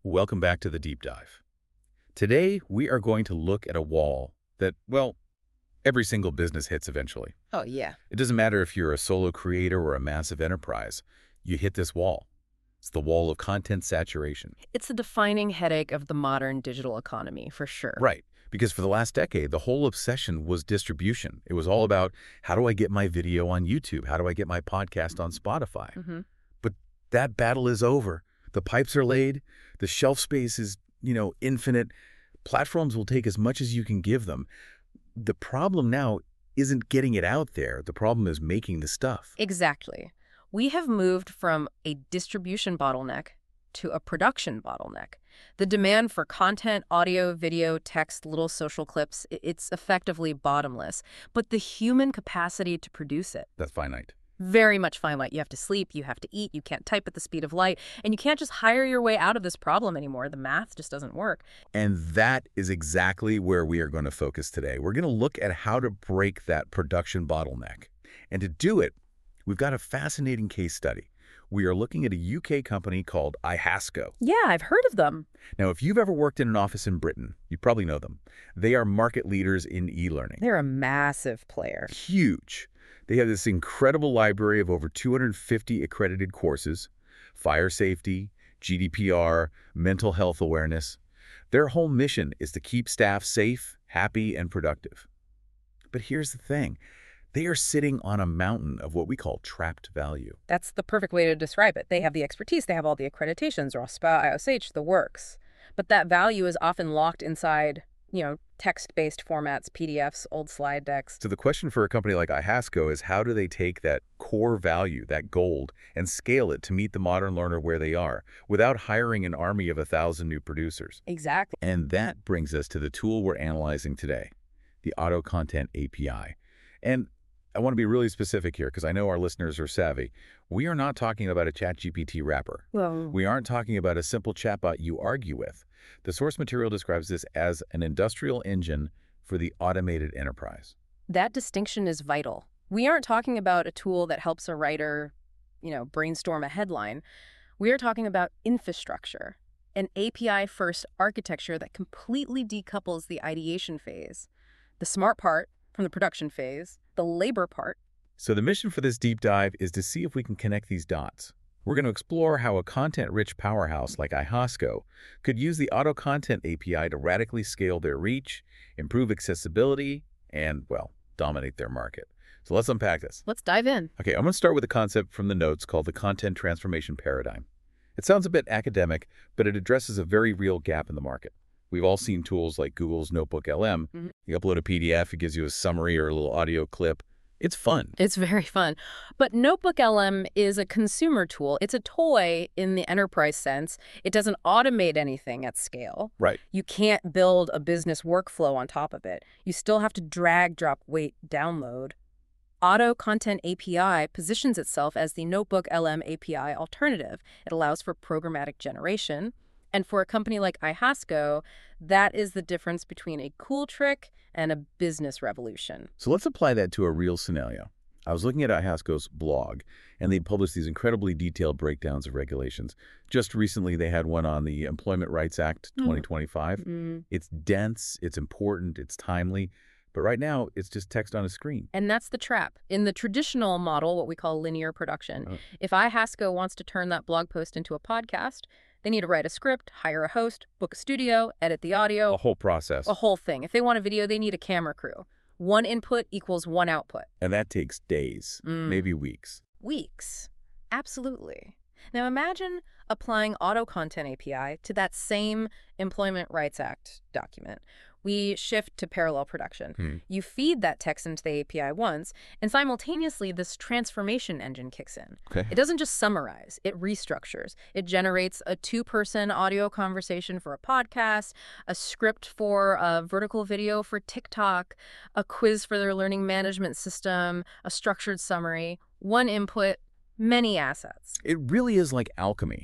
Welcome back to the deep dive. Today, we are going to look at a wall that, well, every single business hits eventually. Oh, yeah. It doesn't matter if you're a solo creator or a massive enterprise, you hit this wall. It's the wall of content saturation. It's the defining headache of the modern digital economy, for sure. Right, because for the last decade, the whole obsession was distribution. It was all about, how do I get my video on YouTube? How do I get my podcast on Spotify? Mm-hmm. But that battle is over. The pipes are laid. The shelf space is, infinite. Platforms will take as much as you can give them. The problem now isn't getting it out there. The problem is making the stuff. Exactly. We have moved from a distribution bottleneck to a production bottleneck. The demand for content, audio, video, text, little social clips, it's effectively bottomless. But the human capacity to produce it, That's finite. very much finite. You have to sleep, you have to eat, you can't type at the speed of light, and you can't just hire your way out of this problem anymore. The math just doesn't work. And that is exactly where we are going to focus today. We're going to look at how to break that production bottleneck. And to do it, we've got a fascinating case study. We are looking at a UK company called iHasco. Yeah, I've heard of them. Now, if you've ever worked in an office in Britain, you probably know them. They are market leaders in e-learning. They're a massive player. Huge. They have this incredible library of over 250 accredited courses, fire safety, GDPR, mental health awareness. Their whole mission is to keep staff safe, happy, and productive. But here's the thing. They are sitting on a mountain of what we call trapped value. That's the perfect way to describe it. They have the expertise, they have all the accreditations, ROSPA, IOSH, the works. But that value is often locked inside, text-based formats, PDFs, old slide decks. So the question for a company like iHasco is, how do they take that core value, that gold, and scale it to meet the modern learner where they are without hiring an army of 1,000 new producers? Exactly. And that brings us to the tool we're analyzing today, the Auto Content API. And I want to be really specific here because I know our listeners are savvy. We are not talking about a ChatGPT wrapper. Well, We aren't talking about a simple chatbot you argue with. The source material describes this as an industrial engine for the automated enterprise. that distinction is vital. We aren't talking about a tool that helps a writer, brainstorm a headline. We are talking about infrastructure, an API-first architecture that completely decouples the ideation phase, the smart part from the production phase, the labor part. So the mission for this deep dive is to see if we can connect these dots. We're going to explore how a content-rich powerhouse like iHasco could use the Auto Content API to radically scale their reach, improve accessibility, and, well, dominate their market. So let's unpack this. Let's dive in. Okay, I'm going to start with a concept from the notes called the content transformation paradigm. It sounds a bit academic, but it addresses a very real gap in the market. We've all seen tools like Google's Notebook LM. Mhm. You upload a PDF, it gives you a summary or a little audio clip. It's fun. It's very fun. But Notebook LM is a consumer tool. It's a toy in the enterprise sense. It doesn't automate anything at scale. Right. You can't build a business workflow on top of it. You still have to drag, drop, wait, download. Auto Content API positions itself as the Notebook LM API alternative. It allows for programmatic generation. And for a company like iHasco, that is the difference between a cool trick and a business revolution. So let's apply that to a real scenario. I was looking at iHasco's blog, and they published these incredibly detailed breakdowns of regulations. Just recently, they had one on the Employment Rights Act 2025. It's dense, it's important, it's timely. But right now, it's just text on a screen. And that's the trap. In the traditional model, what we call linear production, if iHasco wants to turn that blog post into a podcast, they need to write a script, hire a host, book a studio, edit the audio, A whole process. a whole thing. If they want a video, they need a camera crew. One input equals one output. And that takes days, maybe weeks. Weeks. Absolutely. Now imagine applying Auto Content API to that same Employment Rights Act document. We shift to parallel production. You feed that text into the API once, and simultaneously this transformation engine kicks in. Okay. It doesn't just summarize, it restructures. It generates a two-person audio conversation for a podcast, a script for a vertical video for TikTok, a quiz for their learning management system, a structured summary, one input, many assets. It really is like alchemy.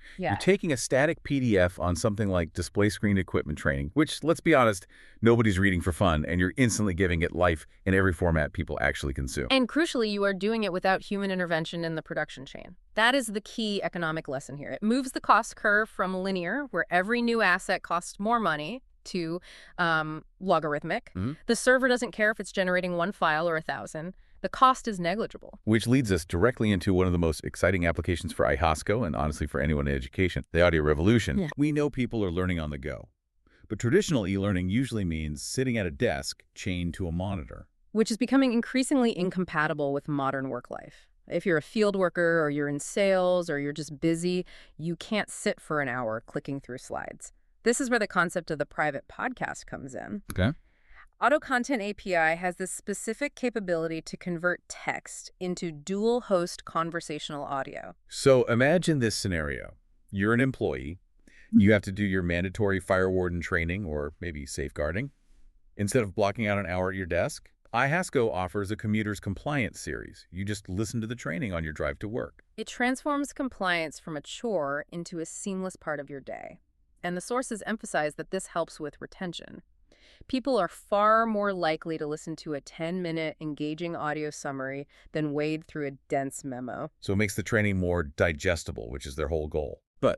You're Yes. taking a static PDF on something like display screen equipment training, which, let's be honest, nobody's reading for fun, and you're instantly giving it life in every format people actually consume. And crucially, you are doing it without human intervention in the production chain. That is the key economic lesson here. It moves the cost curve from linear, where every new asset costs more money, to logarithmic. Mhm. The server doesn't care if it's generating one file or 1,000. The cost is negligible. Which leads us directly into one of the most exciting applications for iHosco and honestly for anyone in education, the audio revolution. Yeah. We know people are learning on the go, but traditional e-learning usually means sitting at a desk chained to a monitor. Which is becoming increasingly incompatible with modern work life. If you're a field worker or you're in sales or you're just busy, you can't sit for an hour clicking through slides. This is where the concept of the private podcast comes in. Okay. Auto Content API has this specific capability to convert text into dual host conversational audio. So imagine this scenario. You're an employee. You have to do your mandatory fire warden training or maybe safeguarding. Instead of blocking out an hour at your desk, iHasco offers a commuter's compliance series. You just listen to the training on your drive to work. It transforms compliance from a chore into a seamless part of your day. And the sources emphasize that this helps with retention. People are far more likely to listen to a 10-minute engaging audio summary than wade through a dense memo. So it makes the training more digestible, which is their whole goal. But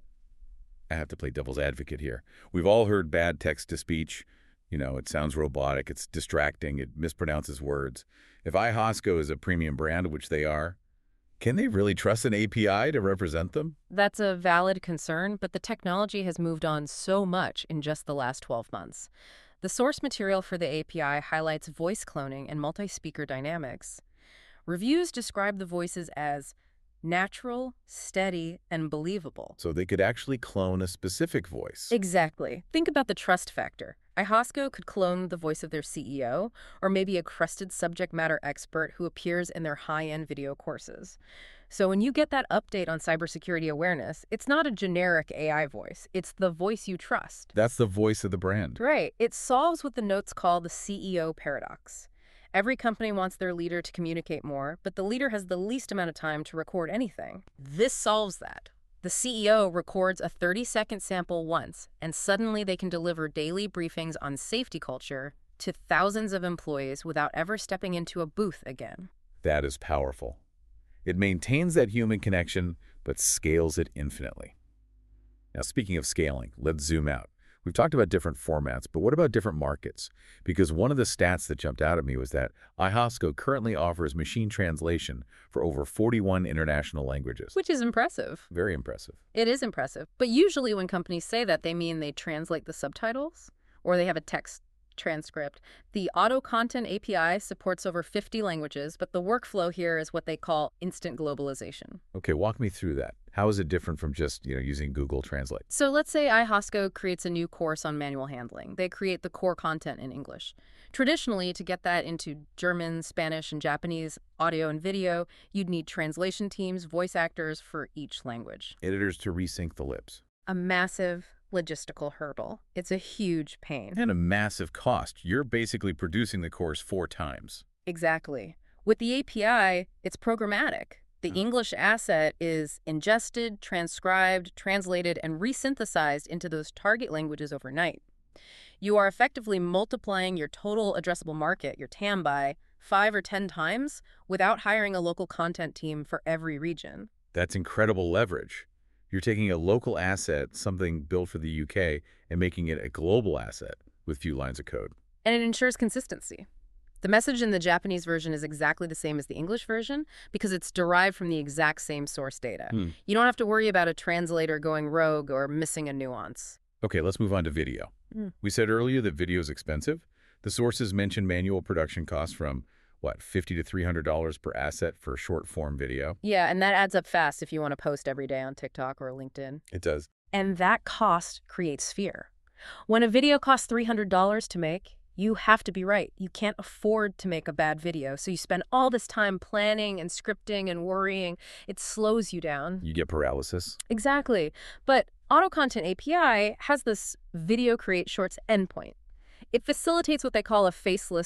I have to play devil's advocate here. We've all heard bad text-to-speech. You know, it sounds robotic, it's distracting, it mispronounces words. If iHosco is a premium brand, which they are, can they really trust an API to represent them? That's a valid concern, but the technology has moved on so much in just the last 12 months. The source material for the API highlights voice cloning and multi-speaker dynamics. Reviews describe the voices as natural, steady, and believable. So they could actually clone a specific voice. Exactly. Think about the trust factor. iHosco could clone the voice of their CEO, or maybe a crusted subject matter expert who appears in their high-end video courses. So when you get that update on cybersecurity awareness, it's not a generic AI voice. It's the voice you trust. That's the voice of the brand. Right. It solves what the notes call the CEO paradox. Every company wants their leader to communicate more, but the leader has the least amount of time to record anything. This solves that. The CEO records a 30-second sample once, and suddenly they can deliver daily briefings on safety culture to thousands of employees without ever stepping into a booth again. That is powerful. It maintains that human connection, but scales it infinitely. Now, speaking of scaling, let's zoom out. We've talked about different formats, but what about different markets? Because one of the stats that jumped out at me was that iHosco currently offers machine translation for over 41 international languages. Which is impressive. Very impressive. It is impressive. But usually when companies say that, they mean they translate the subtitles or they have a text transcript. The Auto Content API supports over 50 languages, but the workflow here is what they call instant globalization. Okay, walk me through that. How is it different from just, using Google Translate? So let's say iHosco creates a new course on manual handling. They create the core content in English. Traditionally, to get that into German, Spanish, and Japanese audio and video, you'd need translation teams, voice actors for each language. Editors to resync the lips. A massive logistical hurdle. It's a huge pain. And a massive cost. You're basically producing the course 4 times. Exactly. With the API, it's programmatic. The English asset is ingested, transcribed, translated, and resynthesized into those target languages overnight. You are effectively multiplying your total addressable market, your TAM, by 5 or 10 times without hiring a local content team for every region. That's incredible leverage. You're taking a local asset, something built for the UK, and making it a global asset with few lines of code. And it ensures consistency. The message in the Japanese version is exactly the same as the English version because it's derived from the exact same source data. You don't have to worry about a translator going rogue or missing a nuance. Okay, let's move on to video. We said earlier that video is expensive. The sources mention manual production costs from, $50 to $300 per asset for short-form video? Yeah, and that adds up fast if you want to post every day on TikTok or LinkedIn. It does. And that cost creates fear. When a video costs $300 to make, you have to be right. You can't afford to make a bad video, so you spend all this time planning and scripting and worrying. It slows you down. You get paralysis. Exactly. But Auto Content API has this video create shorts endpoint. It facilitates what they call a faceless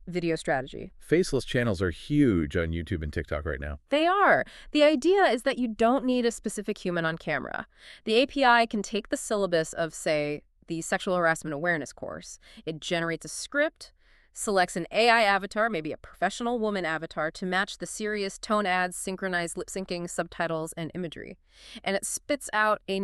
video strategy. Faceless channels are huge on YouTube and TikTok right now. They are. The idea is that you don't need a specific human on camera. The API can take the syllabus of, say, the Sexual Harassment Awareness course. It generates a script, selects an AI avatar, maybe a professional woman avatar, to match the serious tone ads, synchronized lip syncing, subtitles, and imagery. And it spits out a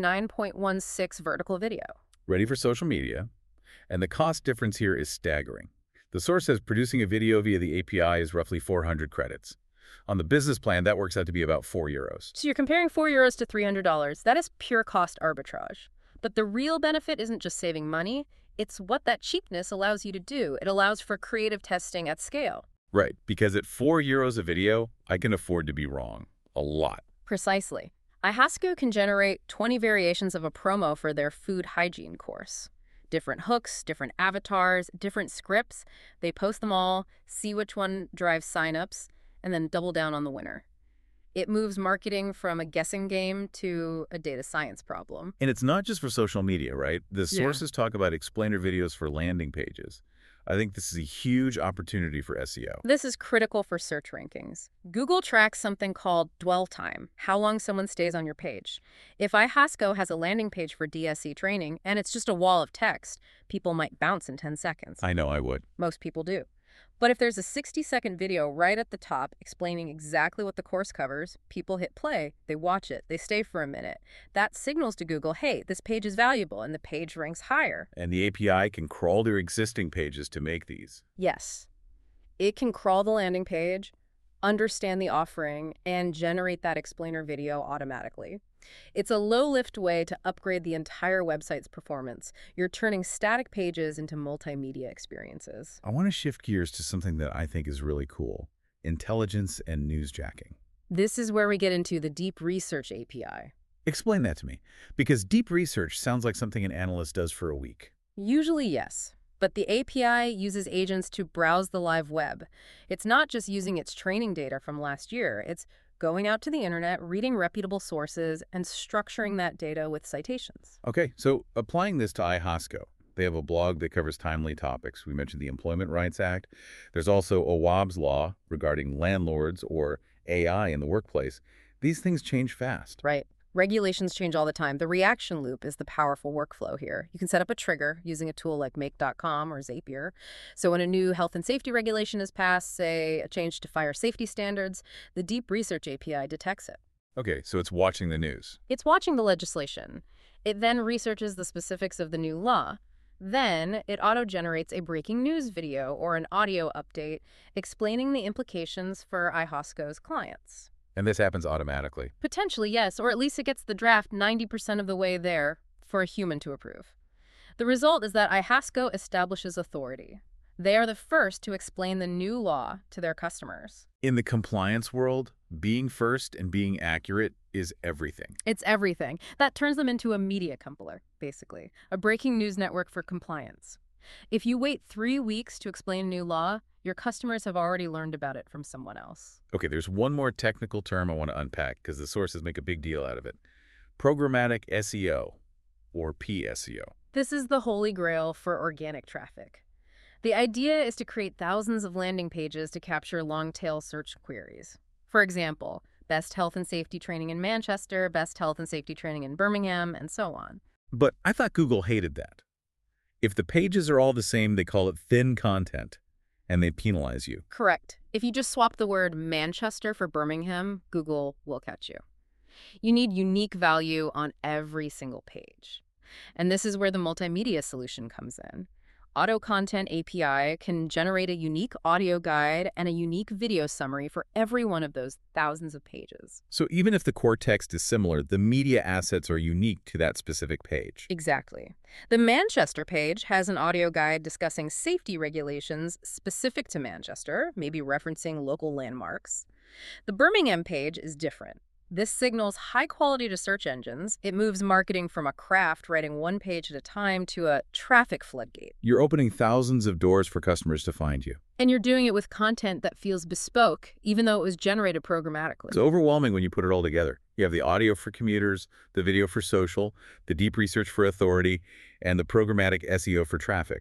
9.16 vertical video. Ready for social media. And the cost difference here is staggering. The source says producing a video via the API is roughly 400 credits. On the business plan, that works out to be about €4. So you're comparing €4 to $300. That is pure cost arbitrage. But the real benefit isn't just saving money. It's what that cheapness allows you to do. It allows for creative testing at scale. Right, because at €4 a video, I can afford to be wrong. A lot. Precisely. iHasco can generate 20 variations of a promo for their food hygiene course. Different hooks, different avatars, different scripts. They post them all, see which one drives signups, and then double down on the winner. It moves marketing from a guessing game to a data science problem. And it's not just for social media, right? The sources talk about explainer videos for landing pages. I think this is a huge opportunity for SEO. This is critical for search rankings. Google tracks something called dwell time, how long someone stays on your page. If iHasco has a landing page for DSE training and it's just a wall of text, people might bounce in 10 seconds. I know I would. Most people do. But if there's a 60-second video right at the top explaining exactly what the course covers, people hit play, they watch it, they stay for a minute. That signals to Google, hey, this page is valuable, and the page ranks higher. And the API can crawl their existing pages to make these. Yes. It can crawl the landing page, understand the offering, and generate that explainer video automatically. It's a low-lift way to upgrade the entire website's performance. You're turning static pages into multimedia experiences. I want to shift gears to something that I think is really cool: intelligence and newsjacking. This is where we get into the Deep Research API. Explain that to me, because deep research sounds like something an analyst does for a week. Usually, yes. But the API uses agents to browse the live web. It's not just using its training data from last year. It's going out to the internet, reading reputable sources, and structuring that data with citations. Okay, so applying this to iHasco, they have a blog that covers timely topics. We mentioned the Employment Rights Act. There's also OWAB's law regarding landlords or AI in the workplace. These things change fast. Right. Regulations change all the time. The reaction loop is the powerful workflow here. You can set up a trigger using a tool like Make.com or Zapier. So when a new health and safety regulation is passed, say a change to fire safety standards, the Deep Research API detects it. Okay, so it's watching the news. It's watching the legislation. It then researches the specifics of the new law. Then it auto-generates a breaking news video or an audio update explaining the implications for iHasco's clients. And this happens automatically. Potentially, yes, or at least it gets the draft 90% of the way there for a human to approve. The result is that iHasco establishes authority. They are the first to explain the new law to their customers. In the compliance world, being first and being accurate is everything. It's everything. That turns them into a media company, basically, a breaking news network for compliance. If you wait 3 weeks to explain a new law, your customers have already learned about it from someone else. Okay, there's one more technical term I want to unpack because the sources make a big deal out of it. Programmatic SEO, or PSEO. This is the holy grail for organic traffic. The idea is to create thousands of landing pages to capture long-tail search queries. For example, best health and safety training in Manchester, best health and safety training in Birmingham, and so on. But I thought Google hated that. If the pages are all the same, they call it thin content, and they penalize you. Correct. If you just swap the word Manchester for Birmingham, Google will catch you. You need unique value on every single page. And this is where the multimedia solution comes in. Auto Content API can generate a unique audio guide and a unique video summary for every one of those thousands of pages. So even if the core text is similar, the media assets are unique to that specific page. Exactly. The Manchester page has an audio guide discussing safety regulations specific to Manchester, maybe referencing local landmarks. The Birmingham page is different. This signals high quality to search engines. It moves marketing from a craft writing one page at a time to a traffic floodgate. You're opening thousands of doors for customers to find you. And you're doing it with content that feels bespoke, even though it was generated programmatically. It's overwhelming when you put it all together. You have the audio for commuters, the video for social, the deep research for authority, and the programmatic SEO for traffic.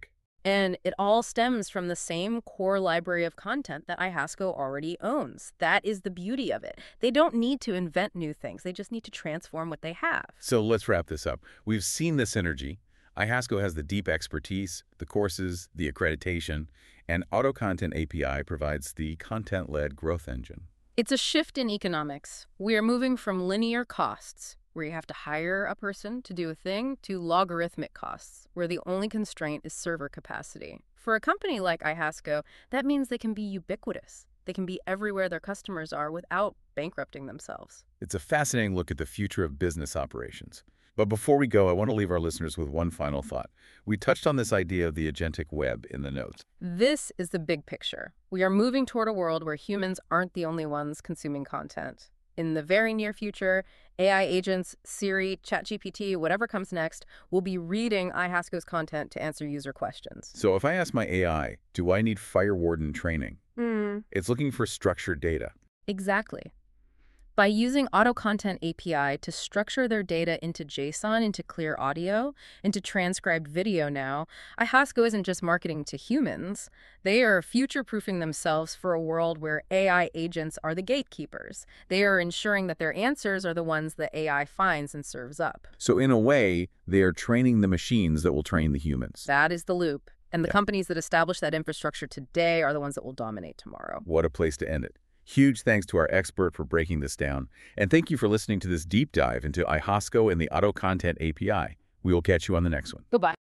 And it all stems from the same core library of content that iHasco already owns. That is the beauty of it. They don't need to invent new things. They just need to transform what they have. So let's wrap this up. We've seen the synergy. iHasco has the deep expertise, the courses, the accreditation, and Auto Content API provides the content-led growth engine. It's a shift in economics. We are moving from linear costs, where you have to hire a person to do a thing, to logarithmic costs, where the only constraint is server capacity. For a company like iHasco, that means they can be ubiquitous. They can be everywhere their customers are without bankrupting themselves. It's a fascinating look at the future of business operations. But before we go, I want to leave our listeners with one final thought. We touched on this idea of the agentic web in the notes. This is the big picture. We are moving toward a world where humans aren't the only ones consuming content. In the very near future, AI agents, Siri, ChatGPT, whatever comes next, will be reading iHasco's content to answer user questions. So if I ask my AI, do I need Firewarden training? It's looking for structured data. Exactly. By using Auto Content API to structure their data into JSON, into clear audio, into transcribed video now, iHasco isn't just marketing to humans. They are future-proofing themselves for a world where AI agents are the gatekeepers. They are ensuring that their answers are the ones that AI finds and serves up. So in a way, they are training the machines that will train the humans. That is the loop. And the companies that establish that infrastructure today are the ones that will dominate tomorrow. What a place to end it. Huge thanks to our expert for breaking this down. And thank you for listening to this deep dive into iHasco and the Auto Content API. We will catch you on the next one. Goodbye.